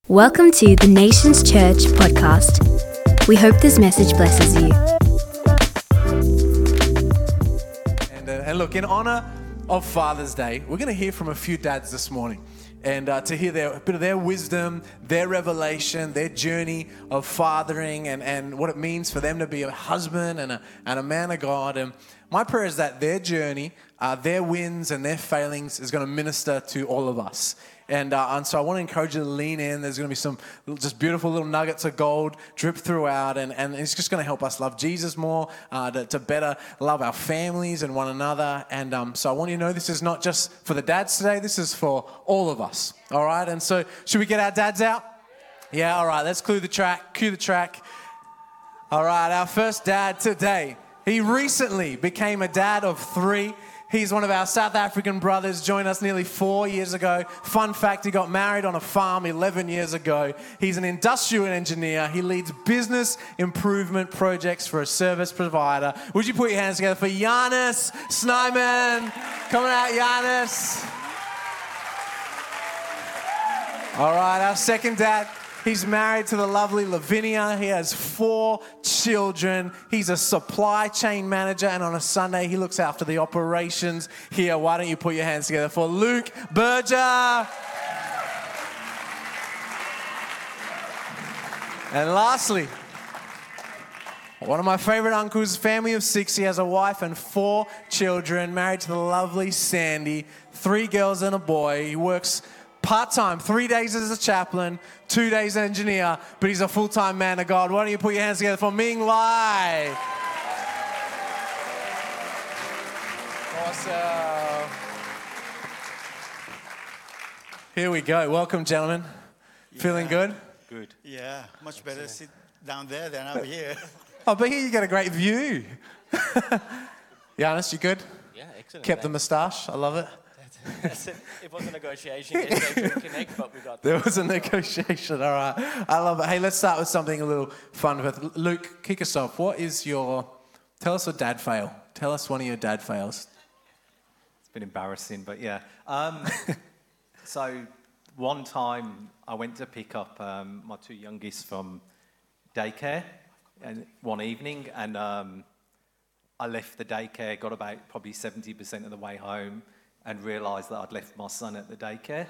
Welcome to the Nations Church podcast. We hope this message blesses you. And look, in honor of Father's Day, we're going to hear from a few dads this morning. And to hear a bit of their wisdom, their revelation, their journey of fathering and what it means for them to be a husband and a man of God. And my prayer is that their journey, their wins and their failings is going to minister to all of us. And so I want to encourage you to lean in. There's going to be some just beautiful little nuggets of gold drip throughout. And it's just going to help us love Jesus more, to better love our families and one another. And so I want you to know this is not just for the dads today. This is for all of us. All right? And so should we get our dads out? Yeah, all right. Let's cue the track. All right. Our first dad today. He recently became a dad of 3. He's one of our South African brothers, joined us nearly 4 years ago. Fun fact, he got married on a farm 11 years ago. He's an industrial engineer. He leads business improvement projects for a service provider. Would you put your hands together for Giannis Snyman? Coming out, Giannis. All right, our second dad. He's married to the lovely Lavinia. He has 4 children. He's a supply chain manager, and on a Sunday, he looks after the operations here. Why don't you put your hands together for Luke Berger? And lastly, one of my favorite uncles, family of 6. He has a wife and 4 children, married to the lovely Sandy, 3 girls and a boy. He works part-time, 3 days as a chaplain, 2 days engineer, but he's a full-time man of God. Why don't you put your hands together for Ming Lai? Awesome. Here we go. Welcome, gentlemen. Yeah. Feeling good? Good. Yeah, much better sit down there than up here. Oh, but here you get a great view. Giannis, you good? Yeah, excellent. Kept the moustache. I love it. That's it. It was a negotiation yesterday to connect, but we got there. Was a negotiation. All right. I love it. Hey, let's start with something a little fun. With Luke, kick us off. Tell us a dad fail. Tell us one of your dad fails. It's been embarrassing, but yeah. So one time I went to pick up my 2 youngest from daycare and one evening, and I left the daycare, got about probably 70% of the way home, and realised that I'd left my son at the daycare.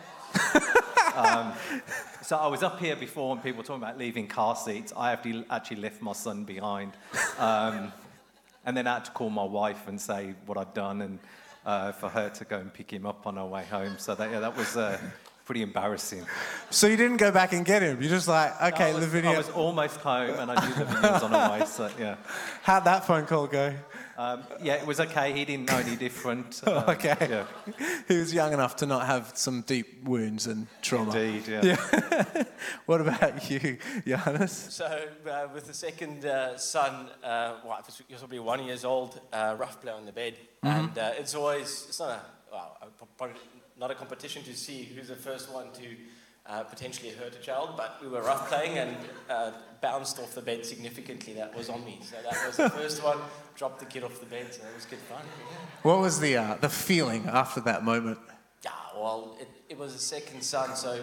So I was up here before when people were talking about leaving car seats. I actually left my son behind. And then I had to call my wife and say what I'd done, and for her to go and pick him up on our way home. So that was pretty embarrassing. So you didn't go back and get him? You're just like, okay, Lavinia. I was almost home, and I knew Lavinia was on her way, so yeah. How'd that phone call go? Yeah, it was okay. He didn't know any different. Okay. Yeah. He was young enough to not have some deep wounds and trauma. Indeed, yeah. What about you, Giannis? So with the second son, he was probably 1 year old, rough play on the bed. Mm-hmm. And it's probably not a competition to see who's the first one to potentially hurt a child, but we were rough playing and bounced off the bed significantly. That was on me. So that was the first one. Dropped the kid off the bed, so that was good fun. Yeah. What was the feeling after that moment? Yeah, well, it was a second son, so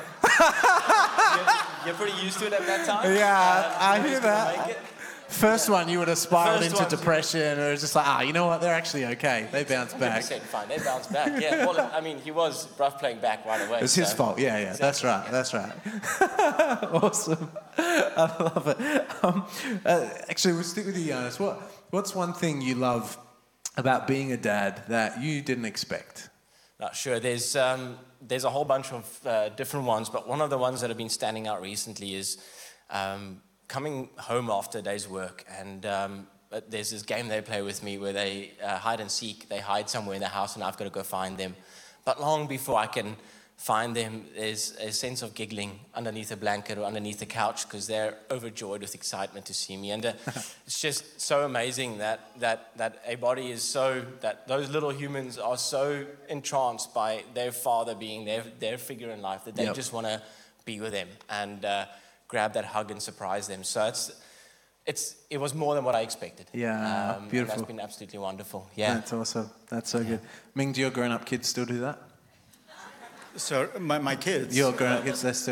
you're pretty used to it at that time. Yeah, I hear that. First one, you would have spiraled into depression, or it was just like, you know what, they're actually okay. They bounce back. 100% fine, they bounce back, yeah. Well, I mean, he was rough playing back right away. It's his fault, yeah, exactly. That's right. Awesome. I love it. Actually, we'll stick with you, Giannis. What's one thing you love about being a dad that you didn't expect? Sure, there's a whole bunch of different ones, but one of the ones that have been standing out recently is coming home after a day's work, and there's this game they play with me where they hide and seek. They hide somewhere in the house, and I've got to go find them. But long before I can find them, there's a sense of giggling underneath a blanket or underneath the couch because they're overjoyed with excitement to see me. And it's just so amazing that a body is so, that those little humans are so entranced by their father being their figure in life that they just want to be with them and grab that hug and surprise them. So it was more than what I expected. Yeah, beautiful. And that's been absolutely wonderful. Yeah, that's awesome. That's so good. Ming, do your grown-up kids still do that? So my kids. Your grown-up kids, they're still.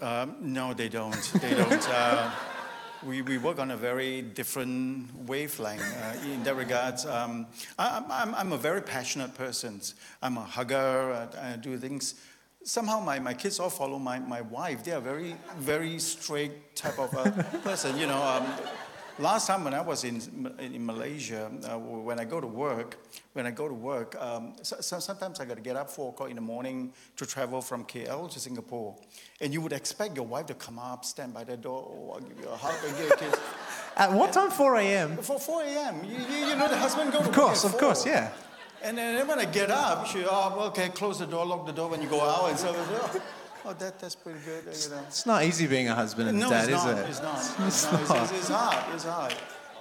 No, they don't. They don't. We work on a very different wavelength in that regard. I'm a very passionate person. I'm a hugger. I do things. Somehow my kids all follow my wife. They are very, very straight type of person. Last time when I was in Malaysia, when I go to work, sometimes I got to get up 4 o'clock in the morning to travel from KL to Singapore. And you would expect your wife to come up, stand by the door, oh, I'll give you a hug and give you a kiss. At what time? 4 a.m.? For 4 a.m. You know the husband go to Of course, work of at 4. course, yeah. And then when I get up, okay, close the door, lock the door when you go out, and so that's pretty good. It's not easy being a husband and dad, is it? It's not. It's hard. It's hard.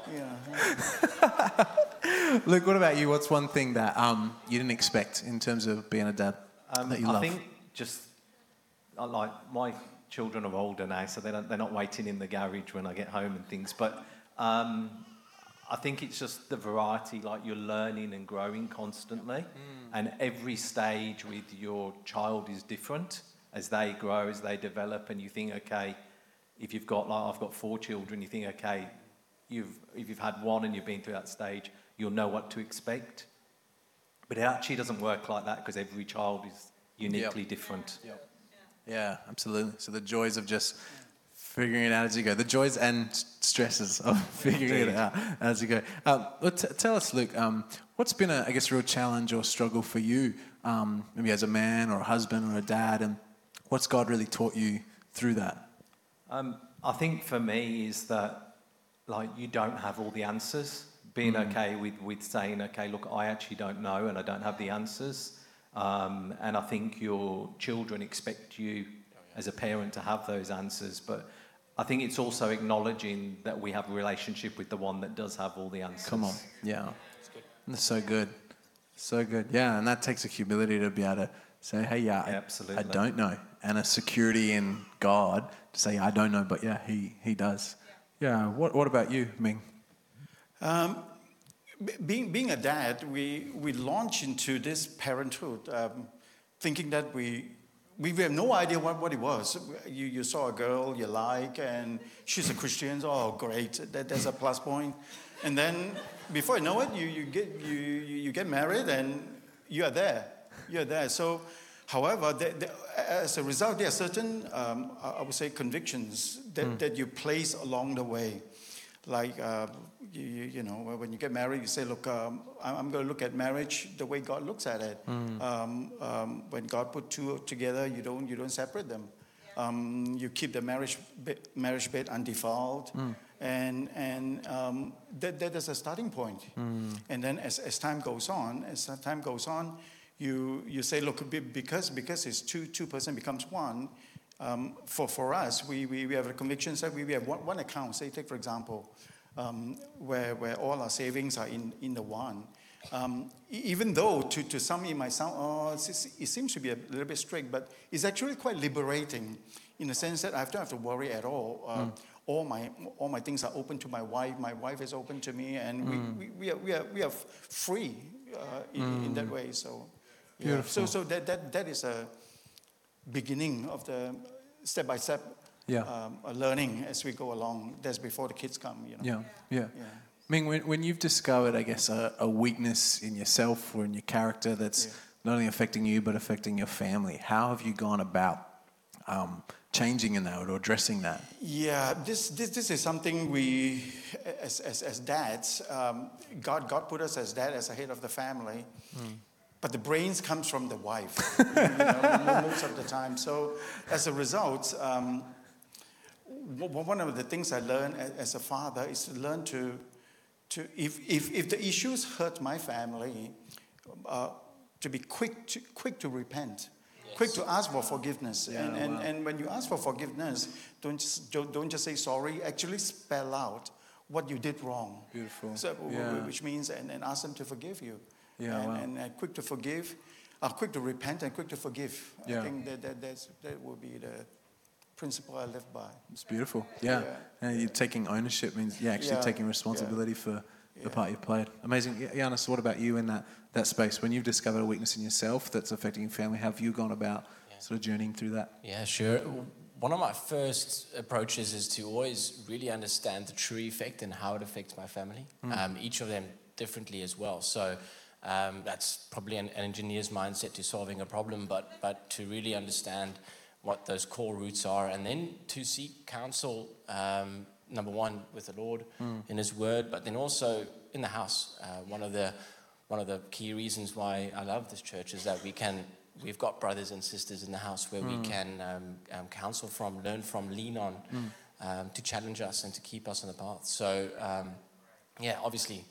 Yeah. Luke, what about you? What's one thing that you didn't expect in terms of being a dad that you love? I think just like my children are older now, so they're not waiting in the garage when I get home and things. But I think it's just the variety, like you're learning and growing constantly, and every stage with your child is different as they grow, as they develop, and you think, okay, if you've got, like I've got 4 children, you think, okay, if you've had one and you've been through that stage, you'll know what to expect. But it actually doesn't work like that because every child is uniquely different. Yep. Yeah, absolutely. So the joys of just figuring it out as you go, the joys and stresses of figuring it out as you go. Tell us, Luke, what's been a real challenge or struggle for you, maybe as a man or a husband or a dad, and what's God really taught you through that? I think for me is that, like, you don't have all the answers. Being okay with saying, okay, look, I actually don't know and I don't have the answers. And I think your children expect you as a parent to have those answers. But I think it's also acknowledging that we have a relationship with the one that does have all the answers. Come on. Yeah. That's so good. So good. Yeah, and that takes a humility to be able to say, hey, absolutely. I don't know. And a security in God to say, I don't know, but yeah, he does. Yeah. What about you, Ming? Being a dad, we launch into this parenthood, thinking that we have no idea what it was. You saw a girl you like, and she's a Christian. Oh, great! That's a plus point. And then before you know it, you get married, and you are there. You're there. So, however, as a result, there are certain, I would say, convictions that you place along the way. Like, when you get married, you say, look, I'm going to look at marriage the way God looks at it. When God put 2 together, you don't separate them. You keep the marriage bed undefiled. And that is a starting point. And then as time goes on, you say, look, because it's two person becomes one. For us, we have a conviction that we have one account. Say, take for example, where all our savings are in the one. Even though to some it might sound, it seems to be a little bit strict, but it's actually quite liberating in the sense that I don't have to worry at all. All my things are open to my wife. My wife is open to me, and we are free in that way. So, beautiful. So that is a beginning of the step-by-step learning as we go along. That's before the kids come, Yeah. I mean, when you've discovered, I guess, a weakness in yourself or in your character that's not only affecting you but affecting your family, how have you gone about changing in that or addressing that? Yeah, this is something we, as dads, God put us as dad, as the head of the family. But the brains comes from the wife, most of the time. So as a result, one of the things I learned as a father is to learn to if the issues hurt my family, to be quick to repent, quick to ask for forgiveness. And when you ask for forgiveness, don't just say sorry. Actually spell out what you did wrong. Beautiful. So, which means and ask them to forgive you. And quick to forgive, quick to repent, and quick to forgive. I think that will be the principle I live by. It's beautiful. Yeah. And you're taking ownership means actually taking responsibility for the part you've played. Amazing. Giannis, what about you in that space? When you've discovered a weakness in yourself that's affecting your family, how have you gone about sort of journeying through that? Yeah, sure. one of my first approaches is to always really understand the true effect and how it affects my family. Each of them differently as well. So that's probably an engineer's mindset to solving a problem, but to really understand what those core roots are, and then to seek counsel, number one, with the Lord in His Word, but then also in the house. One of the key reasons why I love this church is that we've got brothers and sisters in the house where we can counsel from, learn from, lean on, to challenge us and to keep us on the path. So, obviously,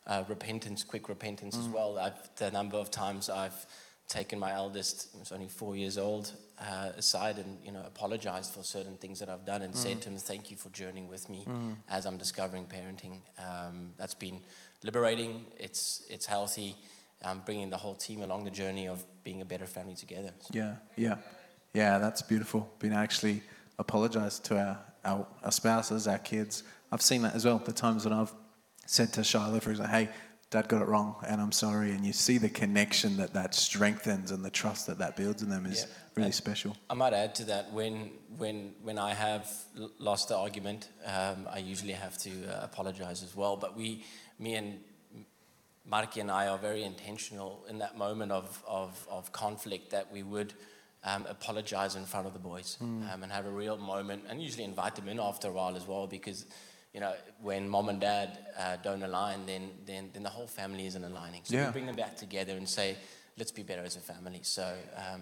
quick repentance as well. The number of times I've taken my eldest, who's only 4 years old, aside and apologized for certain things that I've done and said to him, "Thank you for journeying with me as I'm discovering parenting." That's been liberating. It's healthy. Bringing the whole team along the journey of being a better family together. So. Yeah. That's beautiful. Being actually apologize to our spouses, our kids. I've seen that as well. The times when I've said to Shiloh, for example, "Hey, Dad got it wrong, and I'm sorry," and you see the connection that strengthens and the trust that builds in them is really special. I might add to that, when I have lost the argument, I usually have to apologize as well. But me and Marky and I are very intentional in that moment of conflict that we would apologize in front of the boys and have a real moment, and usually invite them in after a while as well, because when mom and dad don't align, then the whole family isn't aligning. So we bring them back together and say, let's be better as a family. So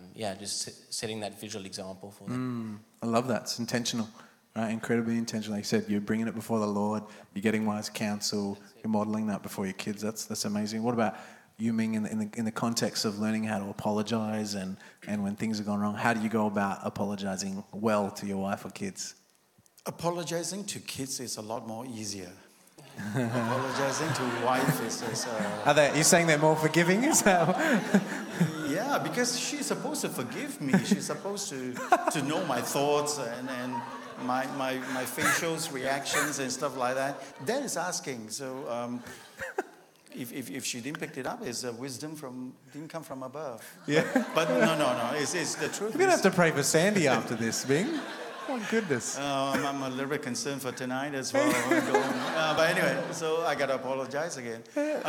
just setting that visual example for them. I love that. It's intentional, right? Incredibly intentional. Like you said, you're bringing it before the Lord. You're getting wise counsel. You're modeling that before your kids. That's amazing. What about you, Ming, in the context of learning how to apologize and when things have gone wrong? How do you go about apologizing well to your wife or kids? Apologizing to kids is a lot more easier. Apologizing to wife is You're saying they're more forgiving? Is that... Yeah, because she's supposed to forgive me. She's supposed to know my thoughts and my facial reactions and stuff like that. Dad is asking. So if she didn't pick it up, it's wisdom didn't come from above. Yeah. But no. It's the truth. We're gonna have to pray for Sandy after this, Ming. Oh my goodness. I'm a little bit concerned for tonight as well. But anyway, so I gotta apologize again.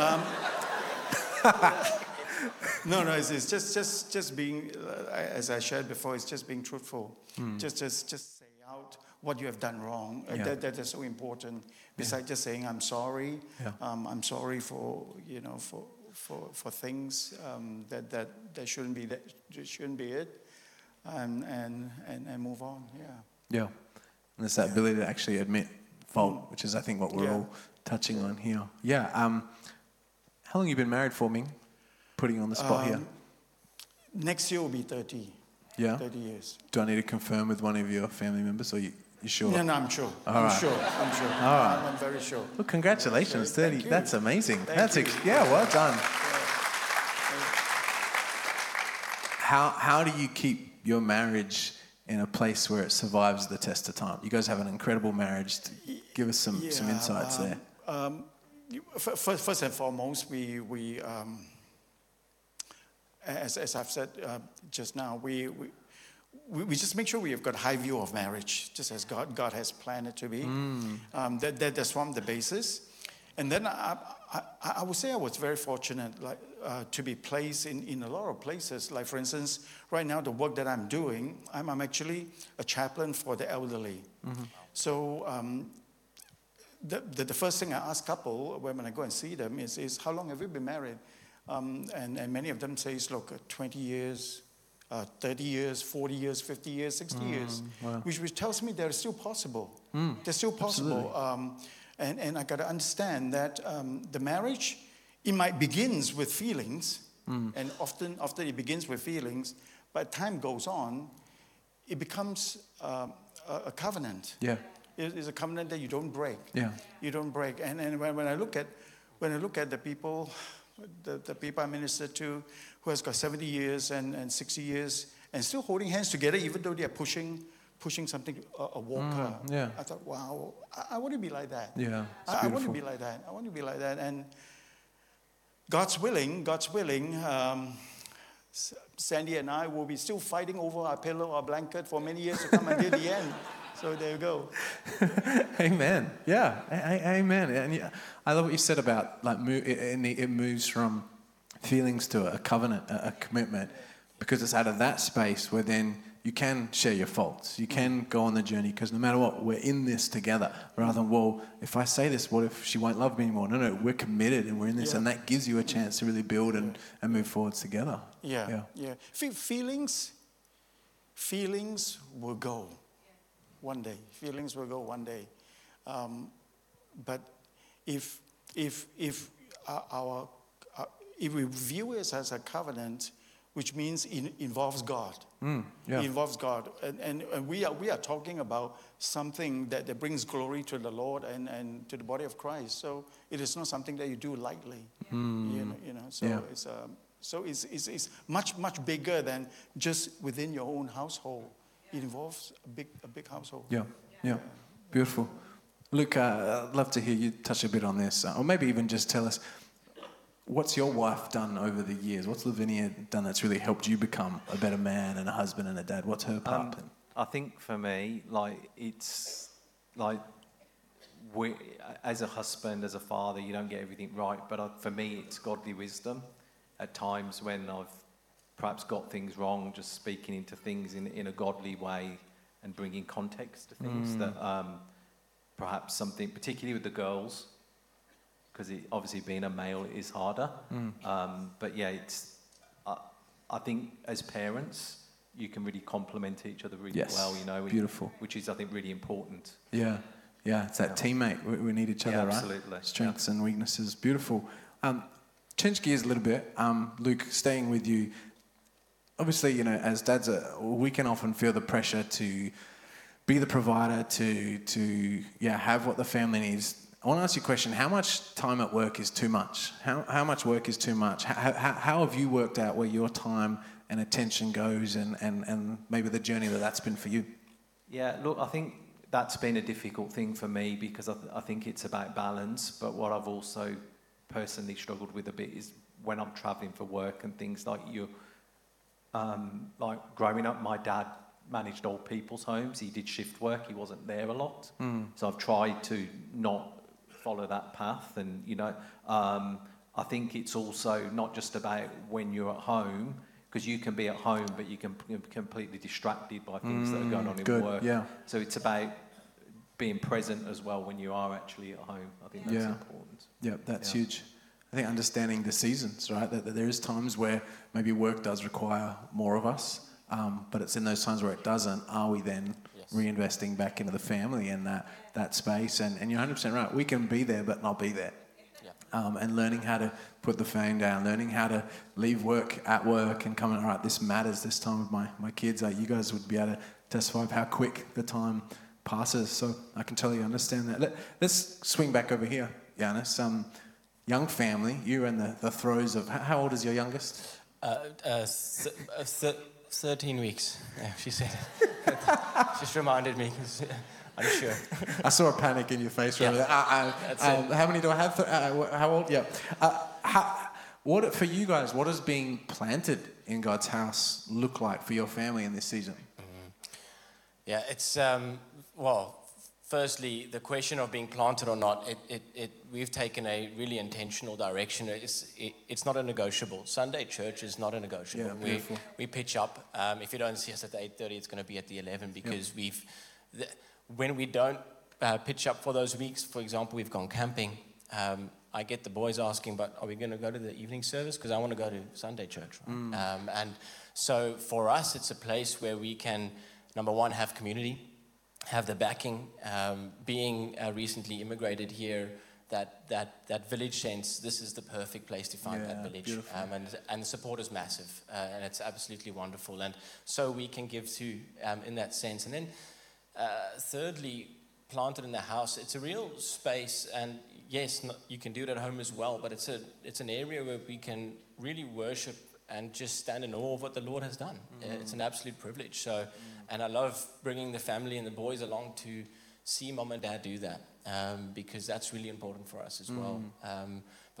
No, it's just being, as I shared before, it's just being truthful. Just say out what you have done wrong. That is so important. Besides just saying I'm sorry. I'm sorry for for things that shouldn't be it, and move on. Yeah, and it's that ability to actually admit fault, which is I think what we're all touching on here. Yeah. How long have you been married for, Ming? Putting you on the spot here. Next year will be 30. Yeah. 30 years. Do I need to confirm with one of your family members, or you sure? No, I'm sure. I'm sure. All right. I'm very sure. Well, congratulations, 30. Thank you. That's amazing. Thank you. Well done. How do you keep your marriage in a place where it survives the test of time? You guys have an incredible marriage. Give us some insights there. First and foremost, we as I've said just now, we just make sure we have got a high view of marriage, just as God has planned it to be. That's from the basis. And then I would say I was very fortunate, to be placed in a lot of places. Like, for instance, right now, the work that I'm doing, I'm actually a chaplain for the elderly. So the first thing I ask couple when I go and see them is how long have you been married? And many of them say, look, 20 years, 30 years, 40 years, 50 years, 60 years, wow. which tells me they're still possible. They're still possible. And I got to understand that the marriage, it might begins with feelings, and often it begins with feelings, but time goes on, it becomes a covenant. Yeah. It's a covenant that you don't break. Yeah. You don't break. And when I look at the people I minister to, who has got 70 years and 60 years, and still holding hands together, even though they are pushing something, a walker. I thought, wow, I want to be like that. Yeah, I want to be like that. And God's willing, Sandy and I will be still fighting over our pillow, our blanket for many years to come until the end. So there you go. Amen. Yeah. Amen. And yeah, I love what you said about like it moves from feelings to a covenant, a commitment, because it's out of that space where then you can share your faults. You can go on the journey, because no matter what, we're in this together. Rather than, well, if I say this, what if she won't love me anymore? No, we're committed and we're in this, and that gives you a chance to really build and move forwards together. Yeah. Feelings will go one day. Feelings will go one day. But if we view it as a covenant, which means it involves God. It involves God. And we are talking about something that brings glory to the Lord and to the body of Christ. So it is not something that you do lightly. So it's much bigger than just within your own household. It involves a big household. Yeah. Beautiful. Luke, I'd love to hear you touch a bit on this, or maybe even just tell us, what's your wife done over the years? What's Lavinia done that's really helped you become a better man and a husband and a dad? What's her part? I think for me, it's as a husband, as a father, you don't get everything right. But for me, it's godly wisdom. At times when I've perhaps got things wrong, just speaking into things in a godly way and bringing context to things that perhaps something, particularly with the girls, because obviously being a male is harder. But yeah, I think as parents, you can really complement each other really well, beautiful. Which is, I think, really important. Yeah, it's that teammate. We need each other, absolutely. Right? Strengths and weaknesses. Beautiful. Change gears a little bit. Luke, staying with you, obviously, as dads, we can often feel the pressure to be the provider, to have what the family needs. I want to ask you a question. How much time at work is too much? How much work is too much? How have you worked out where your time and attention goes, and maybe the journey that's been for you? Yeah, look, I think that's been a difficult thing for me, because I think it's about balance. But what I've also personally struggled with a bit is when I'm travelling for work and things like like growing up, my dad managed old people's homes. He did shift work. He wasn't there a lot. So I've tried to not follow that path. And, I think it's also not just about when you're at home, because you can be at home, but you can be completely distracted by things that are going on in work. Yeah. So it's about being present as well when you are actually at home. I think that's important. Yeah, that's huge. I think understanding the seasons, right? That there is times where maybe work does require more of us, but it's in those times where it doesn't. Are we then reinvesting back into the family and that space? And you're 100% right. We can be there, but not be there. And learning how to put the phone down, learning how to leave work at work and come in, all right, this matters this time with my kids. You guys would be able to testify of how quick the time passes. So I can totally understand that. Let's swing back over here, Giannis. Young family, you're in the throes of, how old is your youngest? 13 weeks, she said. Just reminded me, because I'm sure. I saw a panic in your face. How many do I have? How old? Yeah. What for you guys? What does being planted in God's house look like for your family in this season? Yeah, it's firstly, the question of being planted or not, we've taken a really intentional direction. It's not a negotiable. Sunday church is not a negotiable. Yeah, we pitch up. If you don't see us at the 8:30, it's going to be at the 11, because when we don't pitch up for those weeks, for example, we've gone camping. I get the boys asking, but are we going to go to the evening service? Because I want to go to Sunday church. Right? And so for us, it's a place where we can, number one, have community, have the backing. Being recently immigrated here, that village sense, this is the perfect place to find that village. And the support is massive, and it's absolutely wonderful. And so we can give to in that sense. And then thirdly, planted in the house, it's a real space, and yes, you can do it at home as well, but it's an area where we can really worship and just stand in awe of what the Lord has done. It's an absolute privilege. So, and I love bringing the family and the boys along to see mom and dad do that, because that's really important for us as well.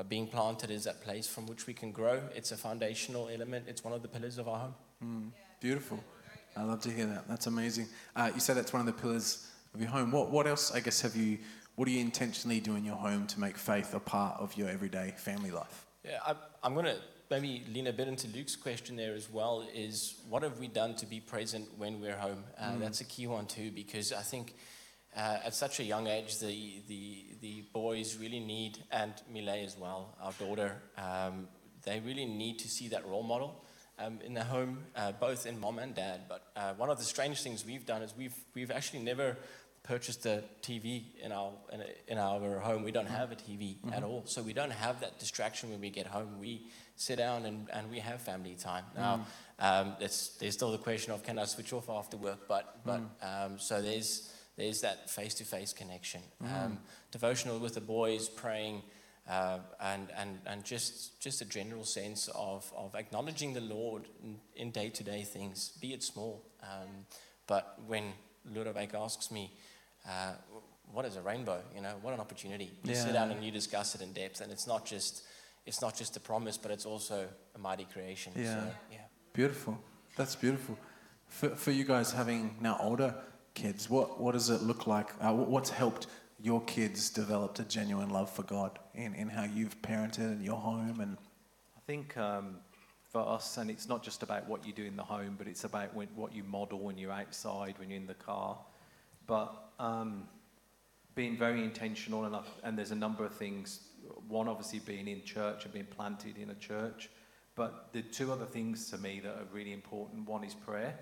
but being planted is that place from which we can grow. It's a foundational element. It's one of the pillars of our home. Beautiful. I love to hear that. That's amazing. You said that's one of the pillars of your home. What else, I guess, what do you intentionally do in your home to make faith a part of your everyday family life? Yeah, I'm going to maybe lean a bit into Luke's question there as well, is what have we done to be present when we're home? That's a key one too, because I think at such a young age, the boys really need, and Millet as well, our daughter, they really need to see that role model in the home, both in mom and dad. But one of the strange things we've done is we've actually never purchased a TV in our home. We don't have a TV at all, so we don't have that distraction when we get home. We sit down and we have family time. Now, there's still the question of, can I switch off after work? But so there's that face-to-face connection. Devotional with the boys, praying, and just a general sense of acknowledging the Lord in day-to-day things, be it small. But when Ludovic asks me, what is a rainbow? What an opportunity. You sit down and you discuss it in depth, and it's not just a promise, but it's also a mighty creation. Yeah. So, Beautiful. That's beautiful. For you guys having now older kids, what does it look like? What's helped your kids develop a genuine love for God in how you've parented in your home? And I think for us, and it's not just about what you do in the home, but it's about what you model when you're outside, when you're in the car. But being very intentional, and there's a number of things. One, obviously, being in church and being planted in a church. But the two other things to me that are really important, one is prayer,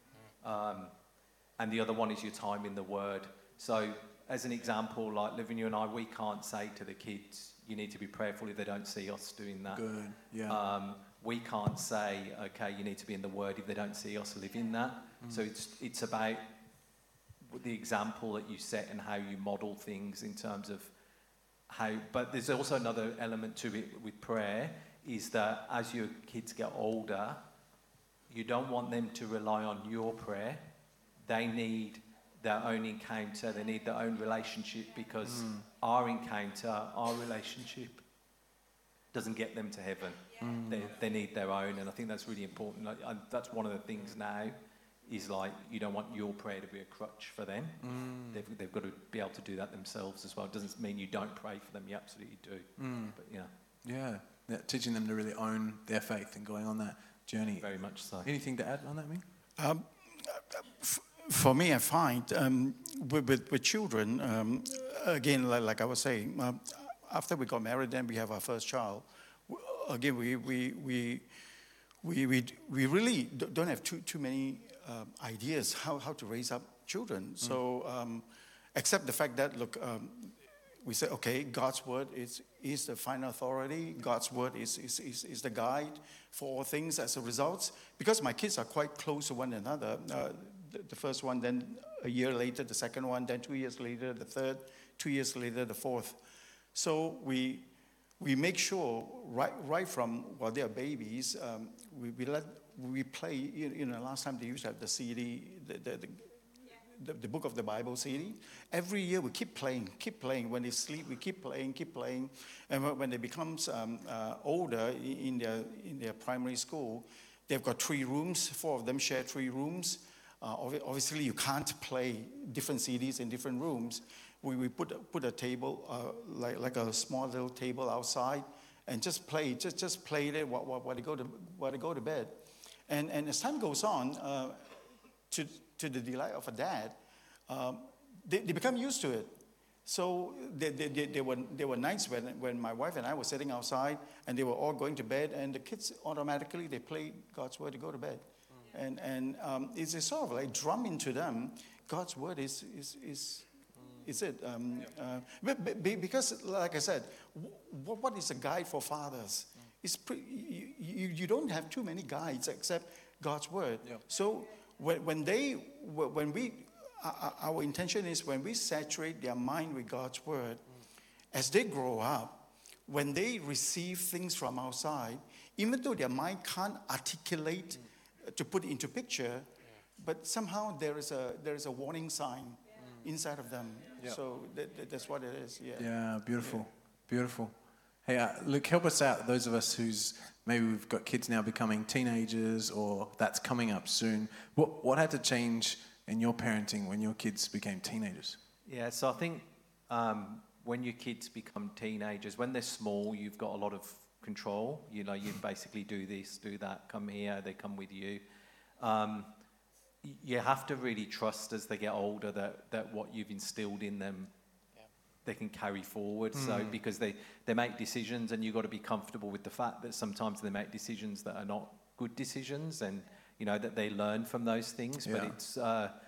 and the other one is your time in the Word. So, as an example, like Living, you and I, we can't say to the kids, you need to be prayerful if they don't see us doing that. good, yeah. We can't say, okay, you need to be in the Word if they don't see us live in that. So it's about the example that you set and how you model things in terms of how. But there's also another element to it with prayer, is that as your kids get older, you don't want them to rely on your prayer. They need their own encounter, they need their own relationship, because our encounter, our relationship doesn't get them to heaven. They need their own, and I think that's really important. That's one of the things now, is like, you don't want your prayer to be a crutch for them. They've got to be able to do that themselves as well. It doesn't mean you don't pray for them, you absolutely do. But Yeah, teaching them to really own their faith and going on that journey. very much so. Anything to add on that, Ming? For me, I find with children, again, like I was saying, after we got married, then we have our first child. Again, we really don't have too many ideas how to raise up children. So, except the fact that, look, we say, okay, God's word is the final authority. God's word is the guide for all things. As a result, because my kids are quite close to one another, the first one, then a year later, the second one, then 2 years later, the third, 2 years later, the fourth. So we make sure right from while they are babies, we play. Last time they used to have the CD, the book of the Bible CD. Every year we keep playing. When they sleep, we keep playing. And when they become older in their primary school, they've got 3 rooms. 4 of them share 3 rooms. Obviously, you can't play different CDs in different rooms. We put a table, like a small little table outside, and just play it while they go to bed. And as time goes on, to the delight of a dad, they become used to it. So there were nights when my wife and I were sitting outside, and they were all going to bed, and the kids automatically they play God's word to go to bed. And it's a sort of like drum into them. God's word is it. Because, like I said, what is a guide for fathers? It's you don't have too many guides except God's word. Yeah. So our intention is when we saturate their mind with God's word, as they grow up, when they receive things from outside, even though their mind can't articulate to put into picture, but somehow there is a warning sign inside of them. Yeah. So that's what it is. Yeah. Yeah, beautiful. Hey, Luke, help us out. Those of us who's maybe we've got kids now becoming teenagers, or that's coming up soon. What had to change in your parenting when your kids became teenagers? Yeah, so I think when your kids become teenagers, when they're small, you've got a lot of control. You know, you basically do this, do that, come here, they come with you. You have to really trust as they get older that what you've instilled in them, they can carry forward. So because they make decisions, and you've got to be comfortable with the fact that sometimes they make decisions that are not good decisions, and you know that they learn from those things. But it's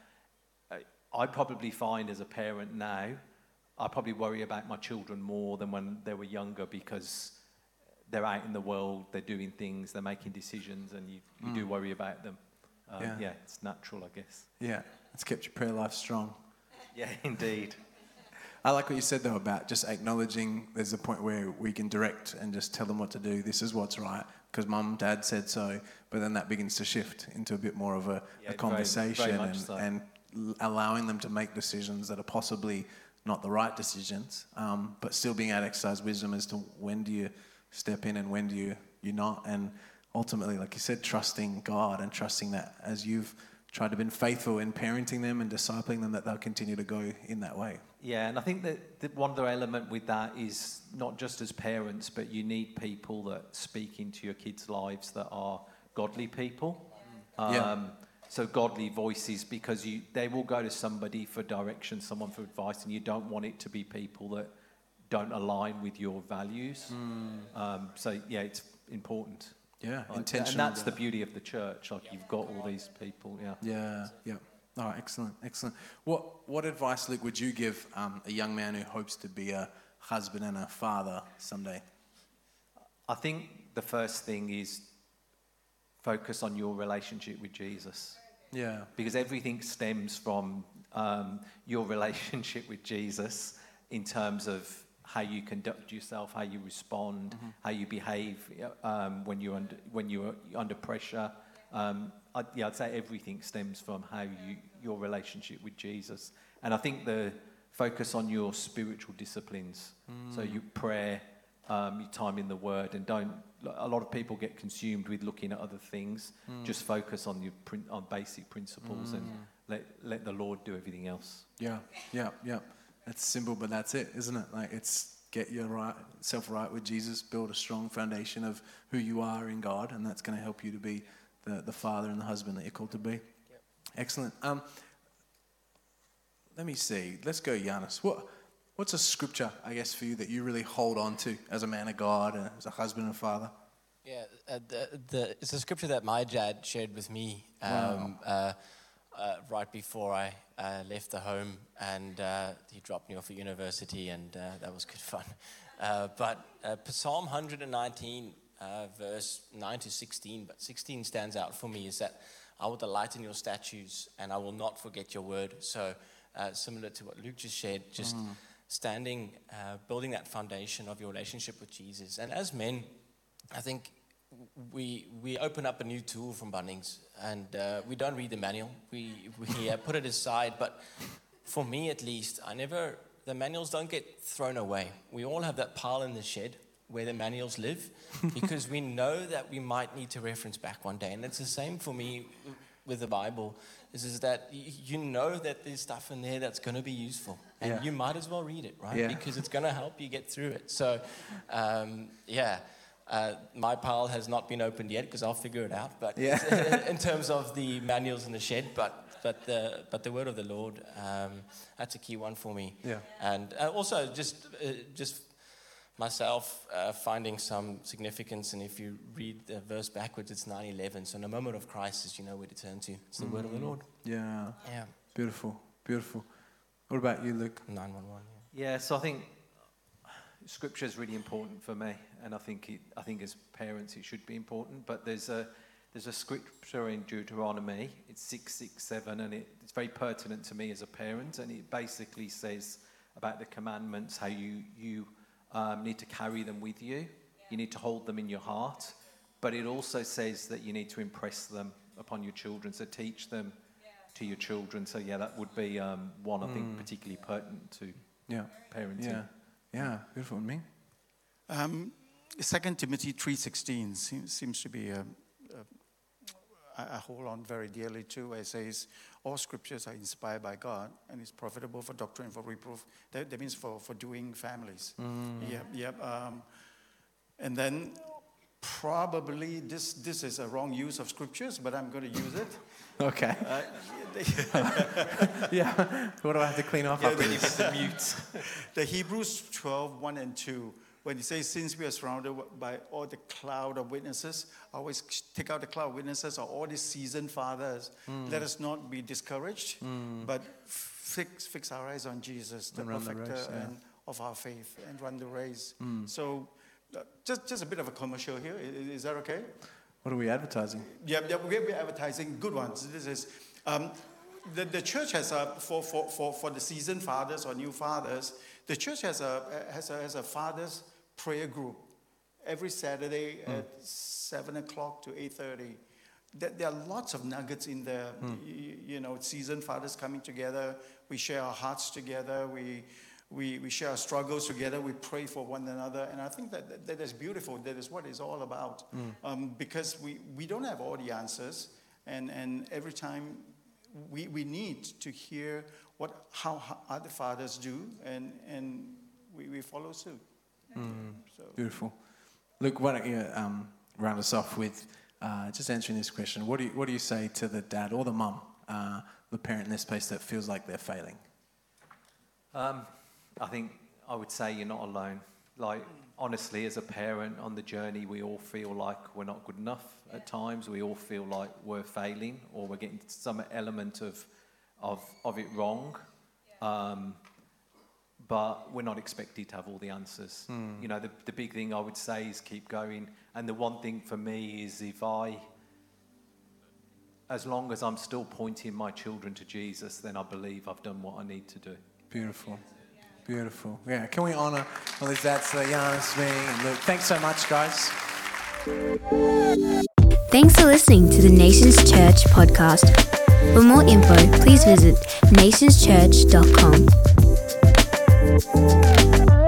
I probably find as a parent now, I probably worry about my children more than when they were younger, because they're out in the world, they're doing things, they're making decisions, and you do worry about them. Yeah, it's natural, I guess. Yeah, it's kept your prayer life strong. Yeah, indeed. I like what you said, though, about just acknowledging there's a point where we can direct and just tell them what to do. This is what's right, because mum, dad said so. But then that begins to shift into a bit more of a conversation, very much so. and allowing them to make decisions that are possibly not the right decisions, but still being able to exercise wisdom as to when do you step in and when do you not. And ultimately, like you said, trusting God and trusting that as you've tried to be faithful in parenting them and discipling them, that they'll continue to go in that way. Yeah, and I think that one other element with that is not just as parents, but you need people that speak into your kids' lives that are godly people. So godly voices, because they will go to somebody for direction, someone for advice, and you don't want it to be people that don't align with your values. So yeah, it's important. Yeah, Like, intentional. and that's the beauty of the church. Like you've got all these people. Yeah. All right, excellent. What advice, Luke, would you give a young man who hopes to be a husband and a father someday? I think the first thing is focus on your relationship with Jesus. Yeah. Because everything stems from your relationship with Jesus in terms of how you conduct yourself, how you respond, how you behave when you're under pressure. I'd say everything stems from how your relationship with Jesus. And I think the focus on your spiritual disciplines, so your prayer, your time in the Word, and a lot of people get consumed with looking at other things. Just focus on on basic principles and let the Lord do everything else. Yeah. That's simple, but that's it, isn't it? Like, it's get yourself right with Jesus, build a strong foundation of who you are in God, and that's going to help you to be the father and the husband that you're called to be. Yep. Excellent. Let me see. Let's go, Giannis. What's a scripture, I guess, for you that you really hold on to as a man of God, and as a husband and father? Yeah, it's a scripture that my dad shared with me right before I left the home, and he dropped me off at university, and that was good fun. But Psalm 119, verse 9 to 16, but 16 stands out for me, is that I will delight in your statutes, and I will not forget your word. So similar to what Luke just shared, just standing, building that foundation of your relationship with Jesus. And as men, I think we open up a new tool from Bunnings, and we don't read the manual. We put it aside. But for me, at least, the manuals don't get thrown away. We all have that pile in the shed where the manuals live, because we know that we might need to reference back one day. And it's the same for me with the Bible, is that you know that there's stuff in there that's going to be useful, and you might as well read it, right? Because it's going to help you get through it. So, my pile has not been opened yet, because I'll figure it out. But in terms of the manuals in the shed, but the word of the Lord, that's a key one for me. Yeah. And also just myself finding some significance, and if you read the verse backwards, it's 9:11. So in a moment of crisis, you know where to turn to. It's the word of the Lord. Yeah. Beautiful. What about you, Luke? 9:11. Yeah. So I think Scripture is really important for me, and I think as parents it should be important. But there's a scripture in Deuteronomy. It's 6:6-7, and it's very pertinent to me as a parent. And it basically says about the commandments, how you need to carry them with you. You need to hold them in your heart. But it also says that you need to impress them upon your children, so teach them to your children. So that would be one I think particularly pertinent to parenting. Yeah, beautiful. And me? 2 Timothy 3:16 seems to be I hold on very dearly to, where it says, all scriptures are inspired by God and is profitable for doctrine, for reproof. That means for doing families. And then probably this is a wrong use of scriptures, but I'm going to use it. Okay. Yeah. What do I have to clean off? The Hebrews 12:1 and 2. When he says, since we are surrounded by all the cloud of witnesses, I always take out the cloud of witnesses or all these seasoned fathers. Let us not be discouraged, but fix our eyes on Jesus, the perfecter of our faith, and run the race. So just a bit of a commercial here. Is that okay? What are we advertising? Yeah, we're advertising good ones. This is the church has for the seasoned fathers or new fathers. The church has a fathers prayer group every Saturday at 7 o'clock to 8:30. There are lots of nuggets in there. Seasoned fathers coming together. We share our hearts together. We share our struggles together. We pray for one another. And I think that is beautiful. That is what it's all about. Because we don't have all the answers. And every time we need to hear how other fathers do. And we follow suit. So. Beautiful. Luke, why don't you round us off with just answering this question. What do you say to the dad or the mum, the parent in this place that feels like they're failing? I think I would say you're not alone. Like, honestly, as a parent on the journey, we all feel like we're not good enough at times. We all feel like we're failing or we're getting some element of it wrong. But we're not expected to have all the answers. The big thing I would say is keep going. And the one thing for me is as long as I'm still pointing my children to Jesus, then I believe I've done what I need to do. Beautiful. Beautiful. Yeah, can we honour all these dads, Jan, Smee, and Luke? Thanks so much, guys. Thanks for listening to the Nations Church podcast. For more info, please visit nationschurch.com.